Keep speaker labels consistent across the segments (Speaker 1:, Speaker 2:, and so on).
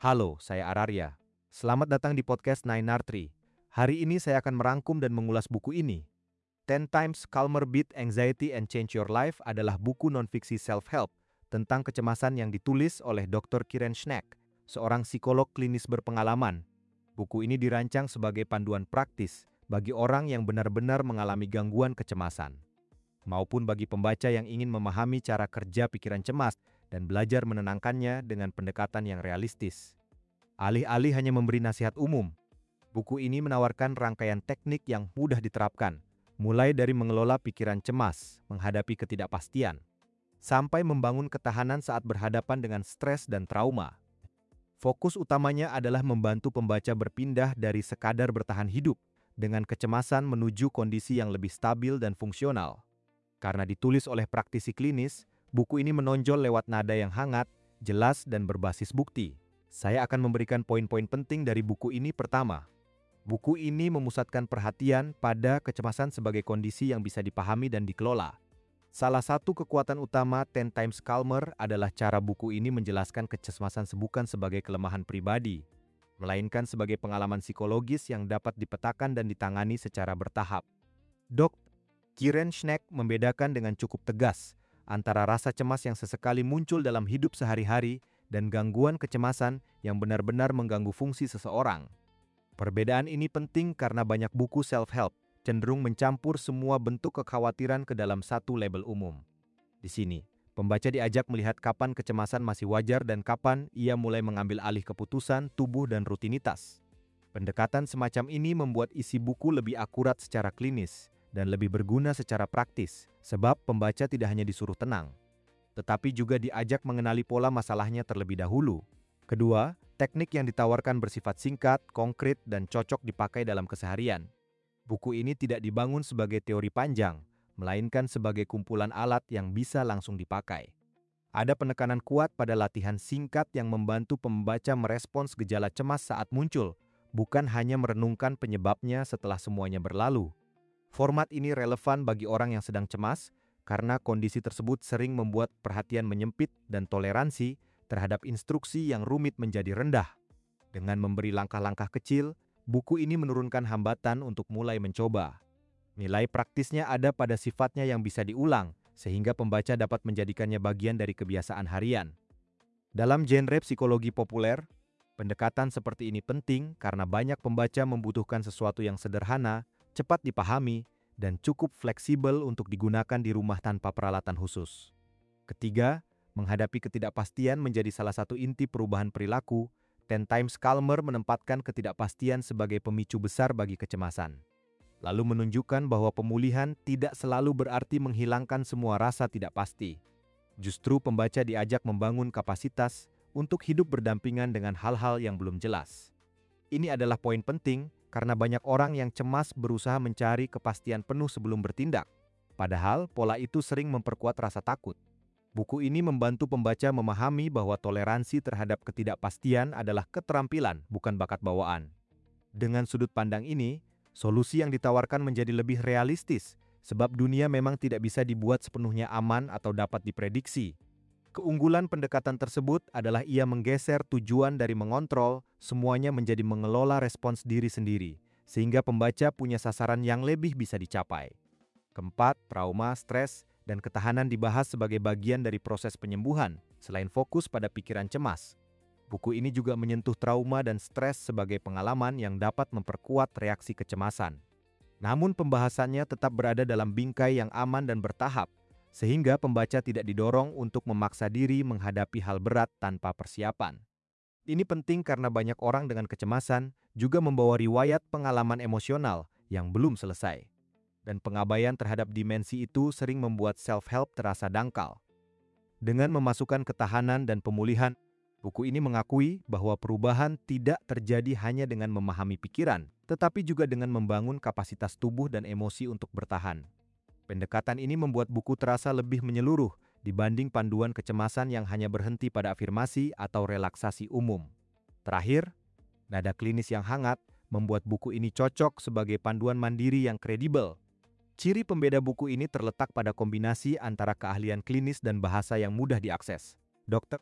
Speaker 1: Halo, saya Ararya. Selamat datang di podcast Nine Tree. Hari ini saya akan merangkum dan mengulas buku ini. 10 Times Calmer Beat Anxiety and Change Your Life adalah buku non-fiksi self-help tentang kecemasan yang ditulis oleh Dr. Kiran Schneck, seorang psikolog klinis berpengalaman. Buku ini dirancang sebagai panduan praktis bagi orang yang benar-benar mengalami gangguan kecemasan, maupun bagi pembaca yang ingin memahami cara kerja pikiran cemas dan belajar menenangkannya dengan pendekatan yang realistis. Alih-alih hanya memberi nasihat umum, buku ini menawarkan rangkaian teknik yang mudah diterapkan, mulai dari mengelola pikiran cemas, menghadapi ketidakpastian, sampai membangun ketahanan saat berhadapan dengan stres dan trauma. Fokus utamanya adalah membantu pembaca berpindah dari sekadar bertahan hidup dengan kecemasan menuju kondisi yang lebih stabil dan fungsional. Karena ditulis oleh praktisi klinis, buku ini menonjol lewat nada yang hangat, jelas, dan berbasis bukti. Saya akan memberikan poin-poin penting dari buku ini. Pertama, buku ini memusatkan perhatian pada kecemasan sebagai kondisi yang bisa dipahami dan dikelola. Salah satu kekuatan utama 10 Times Calmer adalah cara buku ini menjelaskan kecemasan bukan sebagai kelemahan pribadi, melainkan sebagai pengalaman psikologis yang dapat dipetakan dan ditangani secara bertahap. Dr. Kiran Schneck membedakan dengan cukup tegas antara rasa cemas yang sesekali muncul dalam hidup sehari-hari dan gangguan kecemasan yang benar-benar mengganggu fungsi seseorang. Perbedaan ini penting karena banyak buku self-help cenderung mencampur semua bentuk kekhawatiran ke dalam satu label umum. Di sini, pembaca diajak melihat kapan kecemasan masih wajar dan kapan ia mulai mengambil alih keputusan, tubuh, dan rutinitas. Pendekatan semacam ini membuat isi buku lebih akurat secara klinis dan lebih berguna secara praktis, sebab pembaca tidak hanya disuruh tenang, tetapi juga diajak mengenali pola masalahnya terlebih dahulu. Kedua, teknik yang ditawarkan bersifat singkat, konkret, dan cocok dipakai dalam keseharian. Buku ini tidak dibangun sebagai teori panjang, melainkan sebagai kumpulan alat yang bisa langsung dipakai. Ada penekanan kuat pada latihan singkat yang membantu pembaca merespons gejala cemas saat muncul, bukan hanya merenungkan penyebabnya setelah semuanya berlalu. Format ini relevan bagi orang yang sedang cemas, karena kondisi tersebut sering membuat perhatian menyempit dan toleransi terhadap instruksi yang rumit menjadi rendah. Dengan memberi langkah-langkah kecil, buku ini menurunkan hambatan untuk mulai mencoba. Nilai praktisnya ada pada sifatnya yang bisa diulang, sehingga pembaca dapat menjadikannya bagian dari kebiasaan harian. Dalam genre psikologi populer, pendekatan seperti ini penting karena banyak pembaca membutuhkan sesuatu yang sederhana, cepat dipahami, dan cukup fleksibel untuk digunakan di rumah tanpa peralatan khusus. Ketiga, menghadapi ketidakpastian menjadi salah satu inti perubahan perilaku. 10 Times Calmer menempatkan ketidakpastian sebagai pemicu besar bagi kecemasan, lalu menunjukkan bahwa pemulihan tidak selalu berarti menghilangkan semua rasa tidak pasti. Justru pembaca diajak membangun kapasitas untuk hidup berdampingan dengan hal-hal yang belum jelas. Ini adalah poin penting karena banyak orang yang cemas berusaha mencari kepastian penuh sebelum bertindak, padahal pola itu sering memperkuat rasa takut. Buku ini membantu pembaca memahami bahwa toleransi terhadap ketidakpastian adalah keterampilan, bukan bakat bawaan. Dengan sudut pandang ini, solusi yang ditawarkan menjadi lebih realistis, sebab dunia memang tidak bisa dibuat sepenuhnya aman atau dapat diprediksi. Keunggulan pendekatan tersebut adalah ia menggeser tujuan dari mengontrol semuanya menjadi mengelola respons diri sendiri, sehingga pembaca punya sasaran yang lebih bisa dicapai. Keempat, trauma, stres, dan ketahanan dibahas sebagai bagian dari proses penyembuhan, selain fokus pada pikiran cemas. Buku ini juga menyentuh trauma dan stres sebagai pengalaman yang dapat memperkuat reaksi kecemasan. Namun pembahasannya tetap berada dalam bingkai yang aman dan bertahap, sehingga pembaca tidak didorong untuk memaksa diri menghadapi hal berat tanpa persiapan. Ini penting karena banyak orang dengan kecemasan juga membawa riwayat pengalaman emosional yang belum selesai. Dan pengabaian terhadap dimensi itu sering membuat self-help terasa dangkal. Dengan memasukkan ketahanan dan pemulihan, buku ini mengakui bahwa perubahan tidak terjadi hanya dengan memahami pikiran, tetapi juga dengan membangun kapasitas tubuh dan emosi untuk bertahan. Pendekatan ini membuat buku terasa lebih menyeluruh dibanding panduan kecemasan yang hanya berhenti pada afirmasi atau relaksasi umum. Terakhir, nada klinis yang hangat membuat buku ini cocok sebagai panduan mandiri yang kredibel. Ciri pembeda buku ini terletak pada kombinasi antara keahlian klinis dan bahasa yang mudah diakses. Dr.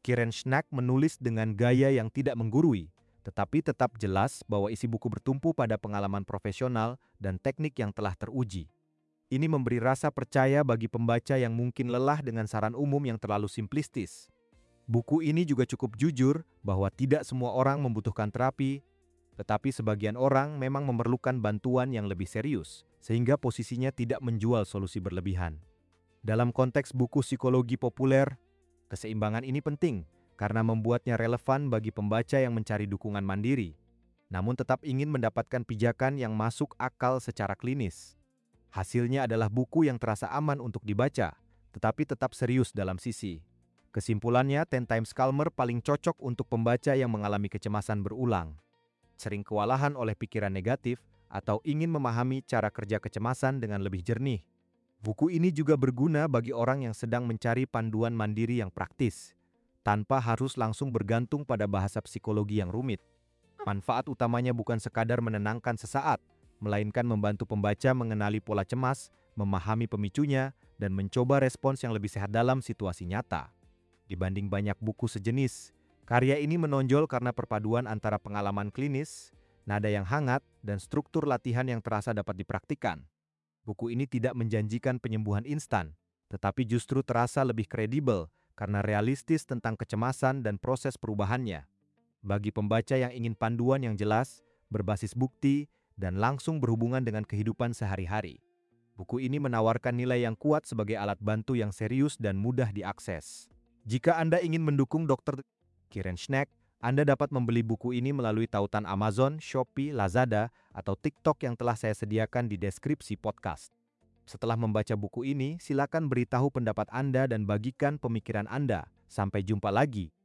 Speaker 1: Kieran Schnack menulis dengan gaya yang tidak menggurui, tetapi tetap jelas bahwa isi buku bertumpu pada pengalaman profesional dan teknik yang telah teruji. Ini memberi rasa percaya bagi pembaca yang mungkin lelah dengan saran umum yang terlalu simplistis. Buku ini juga cukup jujur bahwa tidak semua orang membutuhkan terapi, tetapi sebagian orang memang memerlukan bantuan yang lebih serius, sehingga posisinya tidak menjual solusi berlebihan. Dalam konteks buku psikologi populer, keseimbangan ini penting karena membuatnya relevan bagi pembaca yang mencari dukungan mandiri, namun tetap ingin mendapatkan pijakan yang masuk akal secara klinis. Hasilnya adalah buku yang terasa aman untuk dibaca, tetapi tetap serius dalam sisi. Kesimpulannya, 10 Times Calmer paling cocok untuk pembaca yang mengalami kecemasan berulang, sering kewalahan oleh pikiran negatif, atau ingin memahami cara kerja kecemasan dengan lebih jernih. Buku ini juga berguna bagi orang yang sedang mencari panduan mandiri yang praktis, tanpa harus langsung bergantung pada bahasa psikologi yang rumit. Manfaat utamanya bukan sekadar menenangkan sesaat, melainkan membantu pembaca mengenali pola cemas, memahami pemicunya, dan mencoba respons yang lebih sehat dalam situasi nyata. Dibanding banyak buku sejenis, karya ini menonjol karena perpaduan antara pengalaman klinis, nada yang hangat, dan struktur latihan yang terasa dapat dipraktikkan. Buku ini tidak menjanjikan penyembuhan instan, tetapi justru terasa lebih kredibel karena realistis tentang kecemasan dan proses perubahannya. Bagi pembaca yang ingin panduan yang jelas, berbasis bukti, dan langsung berhubungan dengan kehidupan sehari-hari, buku ini menawarkan nilai yang kuat sebagai alat bantu yang serius dan mudah diakses. Jika Anda ingin mendukung Dr. Kieran Schnack, Anda dapat membeli buku ini melalui tautan Amazon, Shopee, Lazada, atau TikTok yang telah saya sediakan di deskripsi podcast. Setelah membaca buku ini, silakan beritahu pendapat Anda dan bagikan pemikiran Anda. Sampai jumpa lagi